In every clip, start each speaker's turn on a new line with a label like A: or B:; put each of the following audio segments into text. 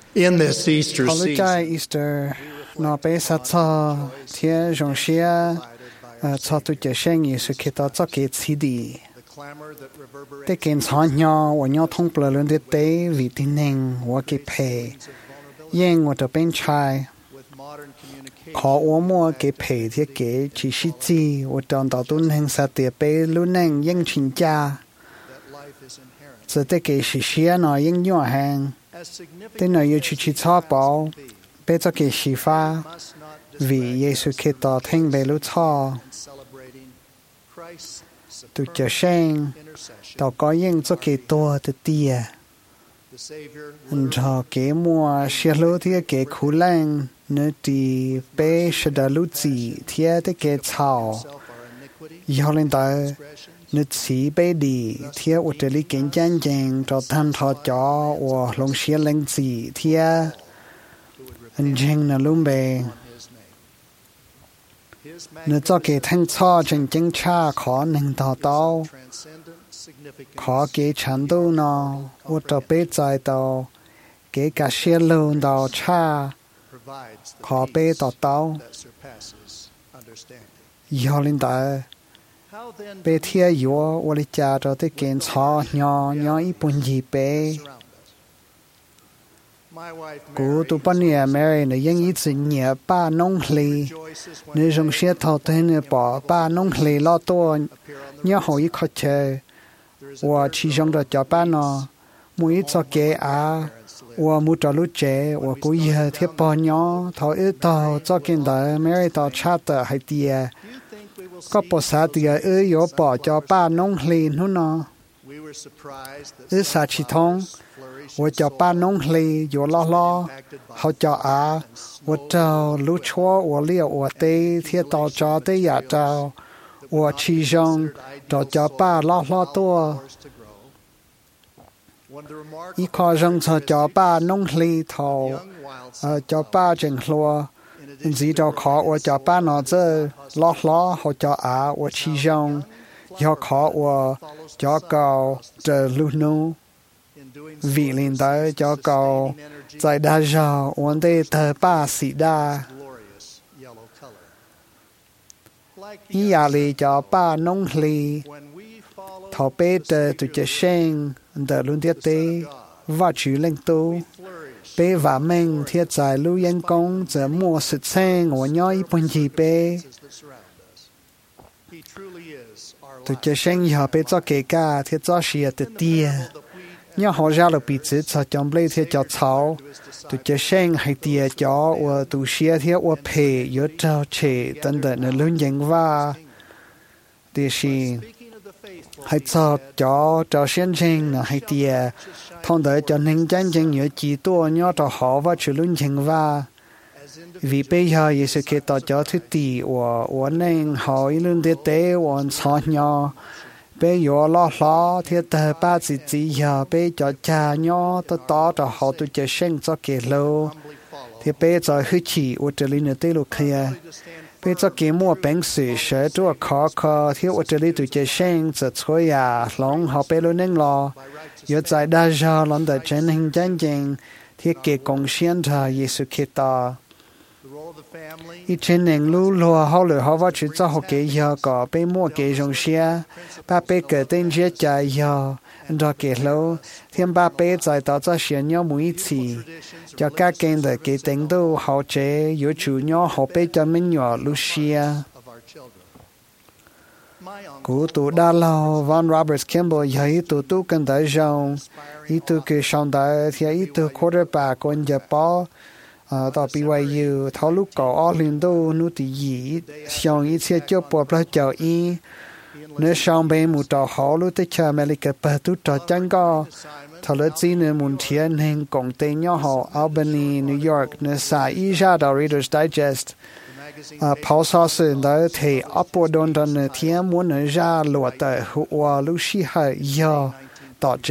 A: In this Easter
B: Họ lúc trái
A: season,
B: Easter nó bé sát cho thiên rong xia cho tụi trẻ sinh Giêsu Kitô cho cái gì đi để kiến sáng nhau và nhau thông bờ lên để tế vì tin nên và cái phê yên và tập bên trái khó uống mua cái phê thì cái chỉ sĩ gì và trong đó tuân hành sát tiệp bé luôn nên yên chính cha giờ để cái sĩ xia nó yên nhỏ hàng thế nào yêu chỉ cho bảo bé cho cái sĩ pha vì Giêsu Kitô thành bé lúc cho tụi trẻ sinh tao có những cho cái tua từ tia cho cái mùa xe lô thì cái khu lăng nơi thì bé sẽ đã lúc gì thì cái chảo giờ lên tới nơi chỉ bé đi thì ở đây lý kiến chân chân cho thân thọ cho và lòng xe lên gì thì anh chân là luôn bé nếu cho cái thanh cho chân chân cha khó nên thọ tao khó cái chán đâu nó và cho bé trái tao cái cả xe lông tao cha khó bé tao tao giờ lên tới bé thiê yếu và lấy cha cho tới kiến cho nhỏ ít bốn gì bé cú tụ bọn nhà Mary nàyยังít sự nhẹ ba nông lì nếu dùng xe thầu tên bỏ ba nông lì lo to nhớ hỏi khó chơi và chỉ dùng được cho ba nó mỗi cho cái và mỗi cho lúc trẻ và cú giờ thiết bỏ nhỏ thầu ít tàu cho kiến đời Mary tàu chat hay tiề có bỏ xa tiề yếu bỏ cho ba nông lì nữa nó ít xa chỉ thông và cho ba nông lì yo lo họ cho và cho lúc chúa và liệu và tê thiết tàu cho tê giả cho và chỉ dùng cho ba lo tua ý khó dùng cho ba nông lì thầu cho ba chừng lúa gì cho khó và cho ba nó chơi lo họ cho và chỉ dùng do khó và cho cầu chờ lúc nu vì linh tới cho cầu tại đa giờ vấn đề thờ ba sĩ đa ý giả lý cho ba nông lì thọ bê tờ tụi trẻ sinh tờ luôn tiết tế và chữ linh tu bê và mình thiết giải lưu yên công giờ mua sự sen của nhau ý bọn gì bê tụi trẻ sinh giờ bê cho kể cả thiết cho xìa tự tia nhớ họ ra được bị chết cho trong lấy theo cho cháu tụi trẻ sinh hay tiề cho và tụi xia theo và phê yếu cho trẻ tân đợt nó luôn nhận va thì gì hay cho sinh sinh là hay tiề thông đợi cho nên chân chân nhớ chỉ tua nhớ cho họ và chỉ luôn nhận va vì bây giờ Giêsu Kitô cho thứ tỷ và nên họ luôn để tế và sao nhau bây giờ lo thì tờ ba chỉ giờ bây giờ cha nhỏ to cho họ tụi trẻ sinh cho cái lâu thì bây giờ hư chỉ ở đây là tây lục kia bây giờ cái mua bánh sữa sẽ cho khó thì ở đây tụi trẻ sinhจะช่วยlòng họ bây giờ nên lo giờ tại đa giờ lòng tại trên hình chân chân thì cái công hiến cho Giêsu Kitô ý trên nền lũ lúa họ lựa họ vào chữ cho họ kể giờ có bé mua kể rong xe ba bé kể tên chết chạy giờ rồi kể lâu thêm ba bé giải tạo cho xe nhau mũi chỉ cho các kênh để kể tên đâu họ chế yếu chủ nhau họ bé cho mình nhỏ lũ xe cú tụ đa lâu Von Roberts Kimball thấy tụ cần tới rong ý tụ kể xong tới thì ý tụ quarterback con giờ bỏต่อ BYU เขาลูกก่อออลินโดนุติยีชองอีเชียเจ้าปวดพระเจ้าอีเนื้อชองเบมุต่อเขาลูกที่ชาอเมริกาเปิดตุต่อจังก็ทะเลจีนมุนเทียนแห่งกงเตยหออัลบานีนิวยอร์กเนื้อสายอีชาดอ Reader's Digest พอสอสินได้เทอัปโดนตอนเนื้อเทียมมุนเนื้อจาหลวดแต่หัวลูกชีหายอต่อเจ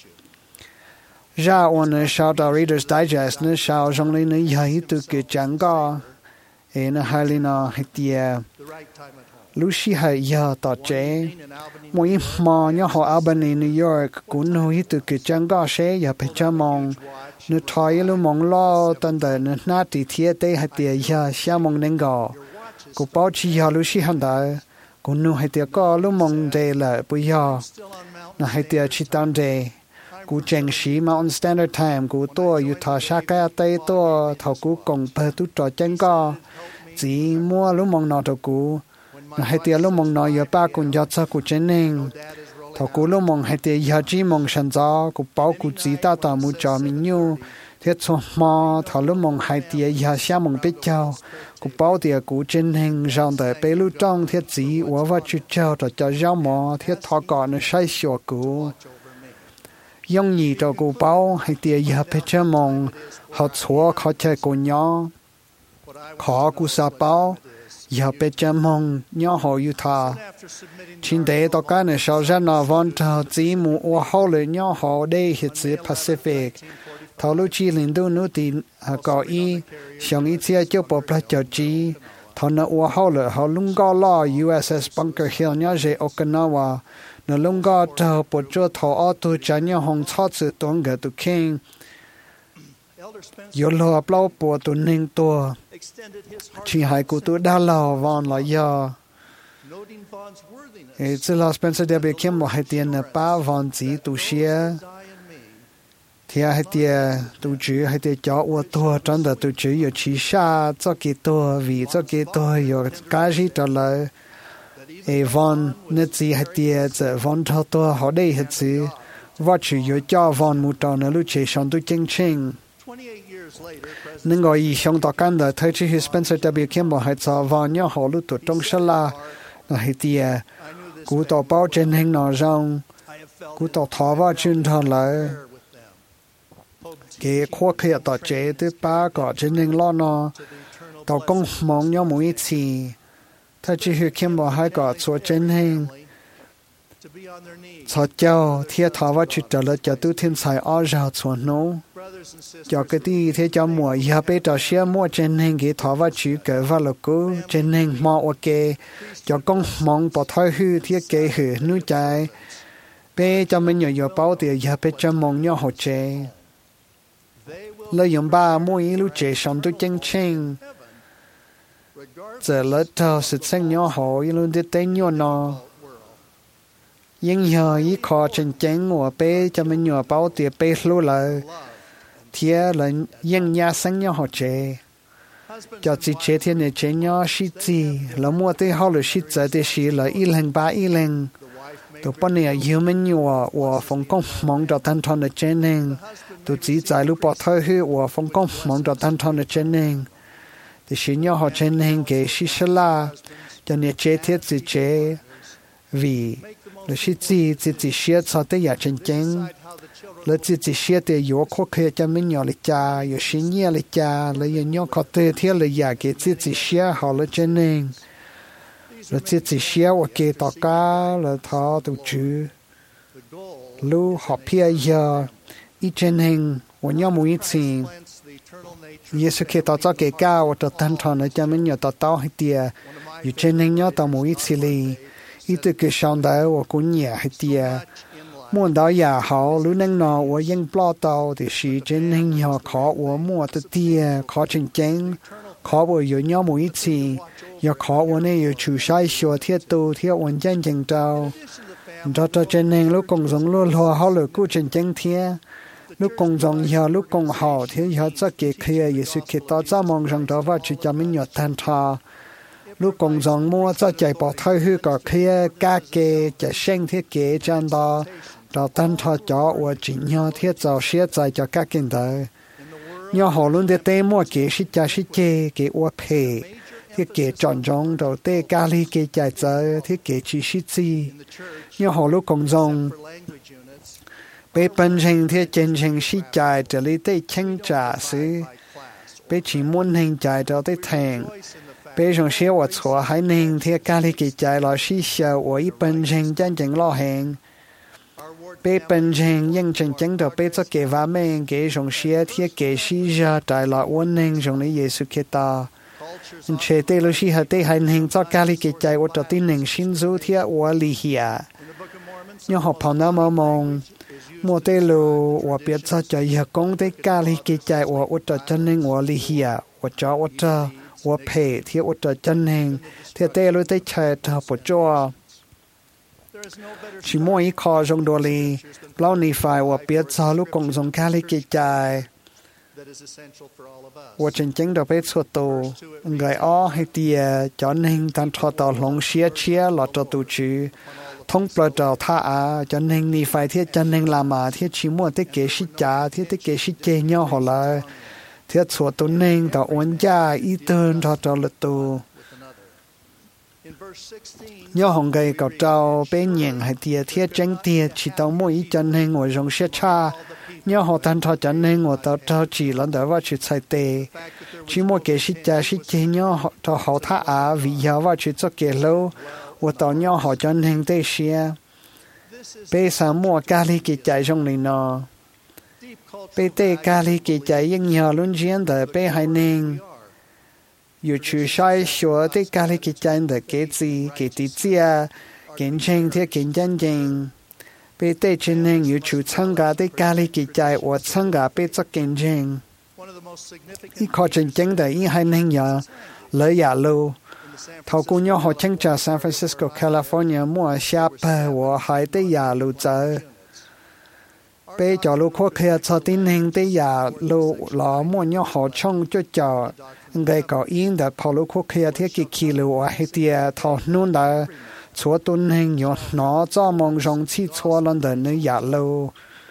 B: ra on sao da Reader's Digest ne sao trong lấy ne yai tu ke changa e na halina hitia Lucy hay giờ tỏ chế mỗi mò nhớ họ Albany New York cũng nuôi từ cái chân gò xe giờ phải cho mong nó thôi lúc mong lo tận đời nó nát thì thiệt tê hay tiệt giờ xa mong nên gò cũng bảo chỉ giờ Lucy hành đời cũng nuôi hay tiệt có lúc mong đề là bây giờ nó hay tiệt chỉ tận đề cú chèn sĩ Mountain Standard Time cú tua Utah Shaka tây tua thầu cú cùng bờ tu trò chân gò chỉ mua lúc mong nọ thầu cú hay tiệt lúc mong nọ giờ ba cùng giờ cho cú chân nên thầu cú lúc mong hay tiệt giờ chỉ mong sanh gió cú bảo cú chỉ ta tao mu cho mình nhiêu thiết số mò thầu lúc mong hay tiệt giờ xa mong biết châu cú bảo tiệt cú chân nên rằng đời bé lúc trong thiết chỉ của vợ chú châu cho giáo mò thiết thọ cọ nó sai sửa cú giống như cho cô bảo hay tiệt giờ bé cho mong họ xóa khó chơi cô nhỏ khó cú sa bảo giờ bé cho mong nhỏ họ Utah chính để tất cả những sao ra nó vẫn thở chỉ muốn ở hậu lệ nhỏ họ đây hiện sự Pacific thầu lúc chỉ lên đâu nữa thì có ý xong ý chia cho bộ plei cho chỉ thầu nó ở hậu lệ họ lung gò lo USS Bunker Hill nhỏ về Okinawa nó lung gò thầu bộ cho thầu ở tu trả nhỏ hồng chót sự tuần gỡ tu king yo lo aplau po tu ning to chỉ hai cụ tu đa lao von là giờ chỉ là Spencer W. Kimball hay tiền ba von chỉ tu xia thì hay tiền tu chữ hay tiền cho ô tô trong đó tu chữ yo chỉ xa cho cái to vì cho cái to yo cái gì đó là von nên chỉ hay tiền giờ von thao to họ đây hết sự và chữ yo cho von một trò nữa lúc chế xong tu chính chính nên gọi ý xong tỏ căn đời thấy chứ Spencer W. Kimball hay cho vào nhau họ lúc tuổi trong sân la là hay tìa cú tỏ bao trên hình nó rong cú tỏ thó vào chuyên thon lại cái khoa kia tỏ chế tới ba có trên hình lo nó tỏ công mong nhau mỗi次thấy chứ Kimball hay có số trên hình cho cháu thiết thó vào chuyện trở lại cho tu thiên sai ở rào chuẩn nấu cho cái tí thế cho mùa giờ bây giờ xe mua trên hình cái thọ và chữ cái và lộc cố trên hình mò ok cho con mong bỏ thoi hư thiết kế hư nuôi trái bây cho mình nhiều bao tiền giờ bây giờ mong nhau hỗ trợ lợi dụng ba mỗi lúc chế sống tôi chân chân giờ lỡ thao sự sinh nhau họ luôn đi tới nhau nó nhưng giờ ý khó chân chân của bây cho mình nhiều bao tiền bây lưu lại thế là những nhà sinh nhau họ chế cho chỉ chế thế này chế nhau sĩ gì là mua tới họ là sĩ chế thì sĩ là y lần ba y lần tụi bọn này yêu mình nhiều và phong công mong cho thanh thản ở trên nền tụi chỉ giải lúc bỏ thôi hư và phong công mong cho thanh thản ở trên nền thì sĩ nhau họ trên nền cái sĩ la cho nên chế thế chỉ chế vì là sĩ gì chỉ sĩ cho tới nhà chân chân lỡ chỉ xia thì yếu khó khăn cho mình nhỏ lịch cha yếu sinh nhẹ lịch cha lỡ yếu nhỏ khó thể theo lỡ giả cái chỉ xia họ lỡ chân nên lỡ chỉ xia ok tất cả lỡ thọ tu chữ lu họ pia giờ ít chân nên của nhau mũi xin Giêsu khi tao cho cái cao tao thanh thản ở cho mình nhỏ tao tao hay tiệt yếu chân nên nhỏ tao mũi xin li ít từ cái sáng đó của cũng nhẹ hay tiệt muốn đó nhà họ lúc nãy nó ở những bao tàu thì sự trên hình họ khó ở mua từ tia khó chân chân khó ở nhiều nhau mỗi次giờ khó ở này giờ chủ sai sửa thiết tu thiết hoàn chân chân tàu cho trên hình lúc công giống luôn họ lựa cứu chân chân thiết lúc công giống giờ lúc công họ thì giờ cho cái kia giờ sự kiện đó cho mong rằng đó và chỉ cho mình nhớ thanh thà lúc công giống mua cho chạy bỏ thay hư cả kia cá kê chạy sinh thiết kế chân đóเราตั้งทอจ่อว่าจริงยอเทียเจ้าเสียใจจะกักกินได้ยอหอลุนเตเตมัวเกชิจาชิเจเกอวเพที่เกจอนจงเราเตกาลีเกใจเจอที่เกชิชิจียอหอลุกงจงไปเป็นเชิงที่เจนเชิงชิใจจะลีเตเชิงจ่าซื้อไปชิมุนเฮงใจเราได้แทงไปจงเสียว่าชัวให้หนึ่งที่กาลีเกใจเราชิเชียวว่าอีเป็นเชิงจันจังล่อแหง被本人认真真的被这给我们给种些贴给西家带来稳定中的耶稣基督， chế tê lu shi hạt tê hành hình cho cá li kê chạy ở trong tin hình xin du thiệt ở li hiya nhưng họ phản ứng mà mong mua tê lu ở biết cho chạy hiệp công tê cá li kê chạy ở trong chân hình ở li hiya ở trong ở phe thiệt ở trong chân hình thiệt tê lu tê chạy thọ bộ cho chỉ mỗi khó trong đồ li bao nhiêu phải ở biết cho lúc công trong cá li kê chạy我真正的被错到，该哦还啲叫人但错到龙些些落着都去，通不着他啊，叫人你快啲叫人啦嘛，啲起码得给是假，啲得给是真样好了，啲错到人到玩家一顿他着了都。nhớ hồng gầy cậu trâu bé nhện hay tiệt thiết tránh tiệt chỉ tao mỗi chân hình ngồi trong xe cha nhớ họ thanh thọ chân hình ngồi tao trâu chỉ lần đó vào chuyện sai tệ chỉ một cái sĩ cha sĩ chế nhớ họ tao họ thả á vì giờ vào chuyện cho cái lâu và tao nhớ họ chân hình tệ xe bé sáng mua cá li cái chạy trong này nọ bé tệ cá li cái chạy nhưng nhớ luôn chiến đời bé hay nên有去筛选的咖喱给真的给自给自己啊，竞争的竞争竞，被对真人有去参加的咖喱给在我参加被做竞争，一考竞争的一还能有来亚路，透过鸟好听着 San Francisco California 莫下班我还得亚路走。被教路科学测定型的亚路老莫鸟好冲就叫。ngay có in đã跑路quốc kia thiết kỷ kỷ lưu ở hệ địa thọ nôn đã chúa tôn hình nhọ nó cho mong rong chi chúa lần đời nơi giả lưu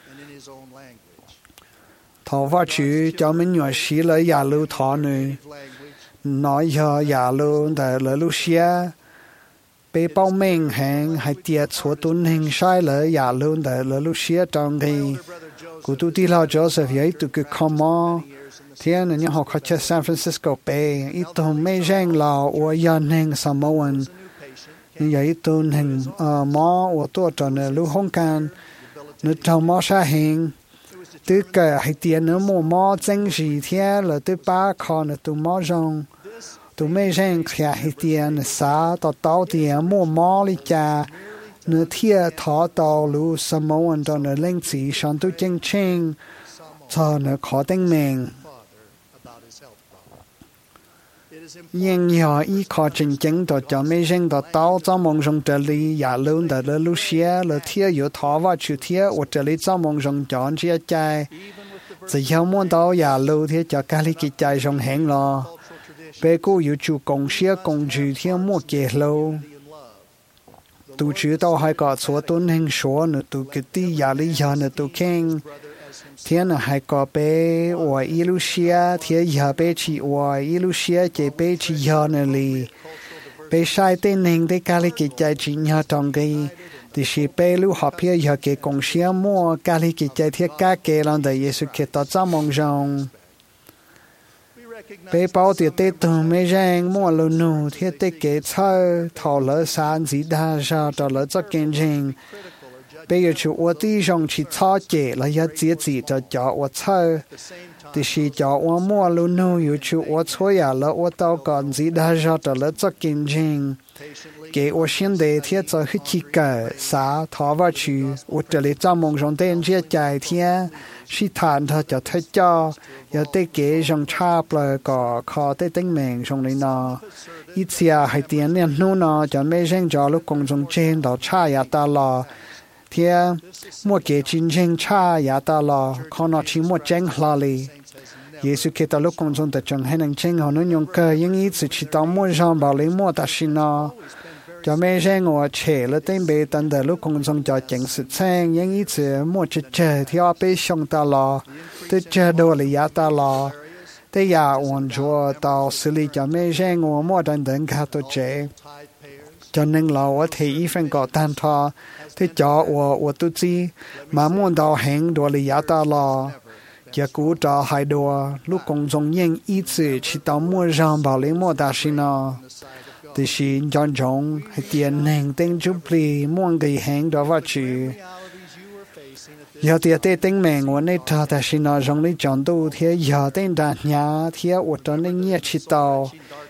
B: thọ vào chữ cho mình nhỏ xí lấy giả lưu thọ nơi nói cho giả lưu để lấy lưu xía bê bao mình hàng hệ địa chúa tôn hình sai lấy giả lưu để lấy lưu xía trong khi của tôi đi lao Joseph ấy tụi cứ comment thiên là những họ có chơi San Francisco Bay, ít tụi mấy giang lò ở dân hình Samoan, như vậy tụi hình mỏ ở tuổi tròn ở lưu Hong Kong, nữa trong mỏ sa hình, từ cái hay tiền nữa mua mỏ danh gì thiên là từ ba con là tụi mỏ rong, tụi mấy giang kia hay tiền xã tàu tiền mua mỏ đi cha, nữa thiên thọ tàu lưu Samoan tròn ở lên chỉ sang tụi chân chân, cho nữa khó tính mình. nhưng nhỏ ý khó trình chứng đó cho mấy dân đó tao cho mong rong trở lý giả luôn đó là lúc xưa là thiệt yếu thọ và chịu thiệt ở trở lý cho mong rong chọn chia chạy chỉ không muốn tao giả lưu thiệt cho cái lý cái chạy rong hẹn lo bé cô yếu chịu công xưa công chịu thiệt mua kề lâu tụ chịu tao hay có số tôn hình số nữa tụ cái tí giả lý giờ nữa tụ khen thiên là hai có bé ở Ilusia thiên giờ bé chỉ ở Ilusia chỉ bé chỉ giờ nữa li bé sai tên hình để cái lý cái chạy chỉ nhớ trong cái thì chỉ bé lưu học phía giờ cái công xưa mua cái lý cái chạy thiên cả cái lần đấy Giêsu Kitô cho mong rằng bé bảo thì tết từ mấy giang mua luôn nụ thiên tết cái chơi thảo lỡ sáng gì đa ra cho lỡ cho kinh doanh bây giờ chú ở đi trong chỉ cho chế là ya chế chỉ cho ở chơi thì chỉ cho ở mua luôn nô yêu chú ở chơi à là ở tàu còn gì đã ra cho là cho kinh doanh cái ở hiện đại thì cho hết chi cả xã thọ vào chú ở这里做梦中的这在天是谈他就推叫要得给上差不了个靠得顶名上里呢一次啊还点点弄呢就没人叫了公众见到差呀到了thiên mua cái chiến tranh cha ya ta lo con nó chỉ mua tranh la li Giêsu Kitô lúc con trong tập trung hành trình họ nói nhung cơ những ý chỉ tao mua rong bảo lấy mua ta xin nó cho mấy người ngồi trẻ là tên bé tân đời lúc con trong cho chính sự sang những ý chỉ mua chơi thì họ bé xong ta lo tới chơi đồ là ya ta lo tới ya ổn cho tao xử lý cho mấy người ngồi mua tân đời cả tổ chế cho nên là ở thì ý phân có tan thọ thì cho ở tu chi mà muốn đào hành đồ lý giá ta là chỉ cố cho hai đồ lúc công trong những ý chí chỉ tao mua rong bảo lấy mua ta xin nó thì xin chọn chọn hay tiền hành tên chụp lì muốn cái hành đó vào chữ giờ thì tên tên mình ở đây ta xin nó trong đây chọn tu thì giờ tên đặt nhà thì ở trong đây nhẹ chỉ tao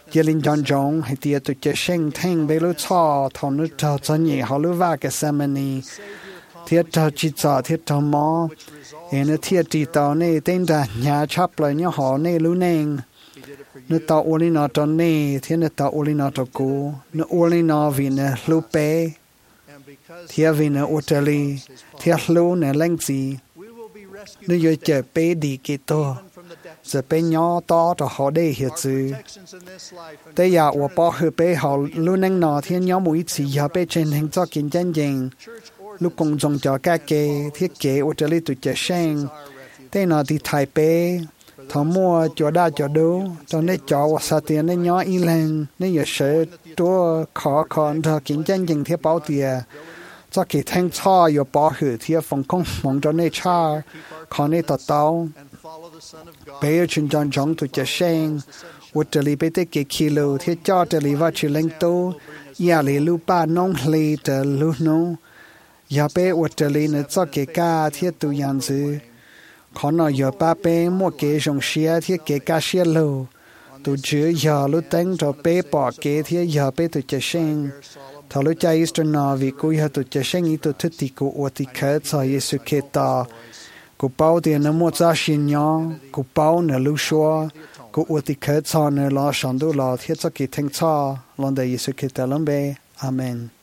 B: giờ linh chọn chọn hay tiệt tụi chơi sinh thanh bê lúa cho thằng nước cho nhẹ họ lúa va cái xe mini thiết cho chỉ cho thiết cho mỏ nó thiết chỉ tao này tên là nhà chấp lại nhớ họ này lúa neng nó tao ô linh nó cho này thiết nó tao ô linh nó cho cô nó ô linh nó vì nó lúa bé thiết vì nó ô tê li thiết lúa nó lanh gì nó giờ chơi bé đi cái to giờ bé nhỏ to cho họ đây hiện chứ đây giờ tôi bảo họ bé họ luôn năng nọ thì nhỏ mỗi次họ bé trên hình cho kiến chân chính lúc công dụng cho các cái thiết kế ở đây tụi trẻ sinh đây nọ thì thay bé thọ mua cho đa cho đủ cho nên cho sao tiền nên nhỏ ít lên nên giờ sợ tôi khó cho kiến chân chính thiết bảo tiền cho cái thanh cho giờ bảo họ thì phòng công mong cho nên cha còn nên tao bây giờ chúng chọn chọn tụi trẻ sinh ở đây bây giờ cái kilo thì cho đây vào chỉ lên tô nhà lấy lu ba nông lấy từ lu nông giờ bây ở đây nó cho cái cá thì tụi nhân sự còn nó giờ ba bây mua cái giống xe thì cái cá xe lô tụi chữ giờ lu tính cho bây bỏ cái thì giờ bây tụi trẻ sinh thằng lu chạy ít nó vì cô giờ tụi trẻ sinh ít tụi thích thì cô ở thì khởi cho Giêsu Kitô cô bảo tiền nó mua giá xin nhau cô bảo nó lưu xóa cô ở thì khởi cho nó lo sản đủ lo thiết cho cái thanh cho lòng đại Giêsu Kitô lòng bé amen.